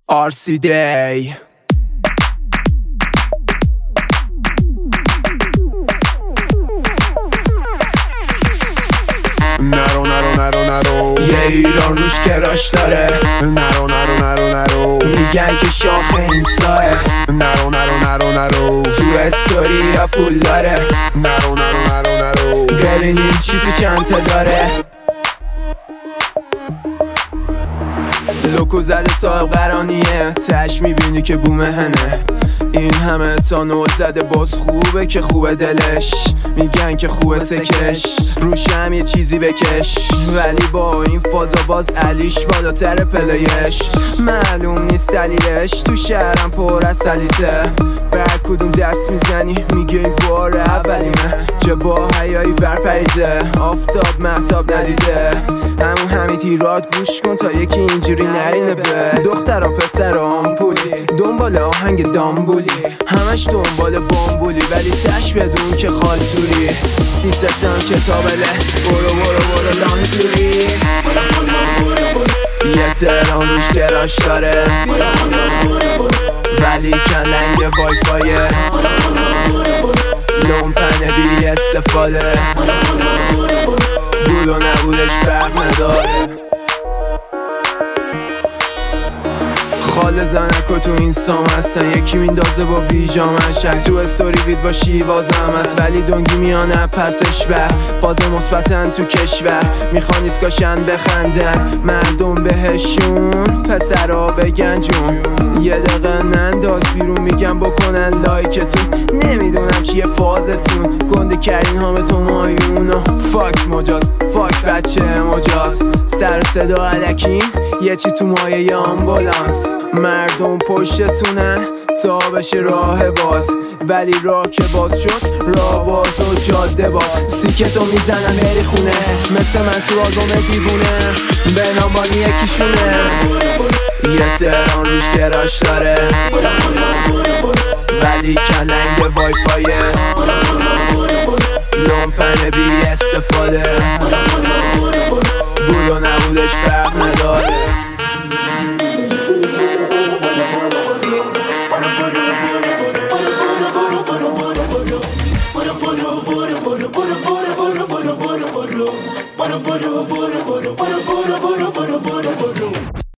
RCDA نرو یه ایران روش کراش داره. نرو میگن که شاخ اینستاه. نرو تو استوری یا پول داره. نرو ببینیم چی تو چنته داره. لوکو زده صاحب قرانیه، تش میبینی که بومه هنه. این همه تا نو زده باز خوبه که خوبه دلش. میگن که خوبه سکش، روش هم یه چیزی بکش. ولی با این فازا باز علیش بالاتر پلیش. معلوم نیست دلیلش، تو شهرم پر از سلیته. بر کدوم دست میزنی میگه این بار اولیمه. چه با حیایی برپریده، آفتاب محتاب ندیده. همین تیرات گوش کن تا یکی اینجوری نرینه به. دختر و پسر و آمپولی، دنبال آهنگ دامبولی، همش دنبال بامبولی، ولی تش بدون که خالتوری. 300 کتابله، برو لانزوری. یه تهران روش کراش داره، ولی کلنگ وای فایه. لومپن بی استفاده، بود و نبودش فرق نداره. خاله زنکو تو اینستام هستن، یکی میندازه با بیجامش. تو استوری وید با شیوازم هست، ولی دنگی میانه پسش بر. فاز مثبتن تو کشور، میخوان ایسکاشن بخندن مردم بهشون. پسرا بگن جون، یه دقیقه ننداز بیرون، میگم بکنن لایکتون. نمیدونم چیه فازتون، گنده کردین هامتون مایونو. فاک مجاز، فاک بچه مجاز. سر صدا علکین، یه چی تو مایه ی آمبولانس. مردم پشتتونن تا بشه راه باز، ولی راه که باز شد راه باز و جاده باز. سیکتو میزنن بری خونه، مثل من تو آلبوم دیوونه. به نامانی یکیشونه، یه تهران روش کراش داره، ولی کلنگ وای فایه.